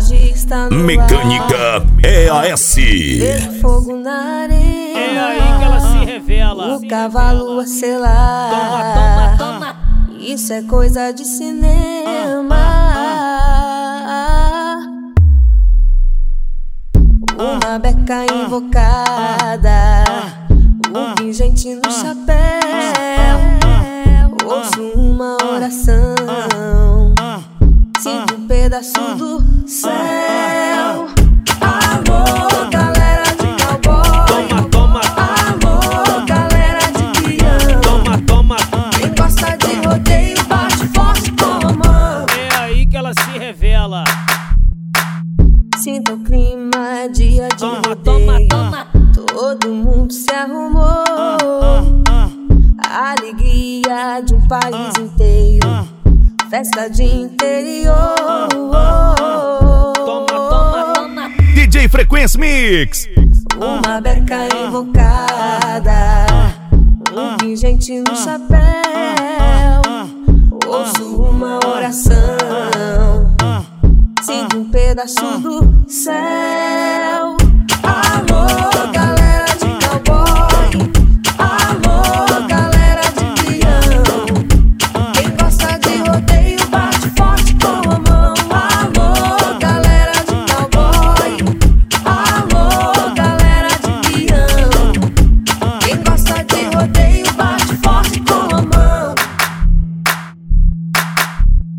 Massagista no Mecânica EAS. Vejo fogo na arena. É aí que ela se revela. O cavalo a selar. Toma, toma, toma. Isso é coisa de cinema. Uma beca invocada, um pingente no chapéu. Ouço uma oração, sinto um pedaço do céu. Alô, galera de cowboy. Toma, toma, alô, galera de piano. toma, toma. Quem gosta de rodeio bate forte com a mão. É aí que ela se revela. Sinto o clima, dia de Toma, rodeio. toma, Todo mundo se arrumou. A alegria de um país inteiro. Festa de interior. Toma, toma, toma. DJ Frequência Mix. Uma beca invocada, um pingente no chapéu.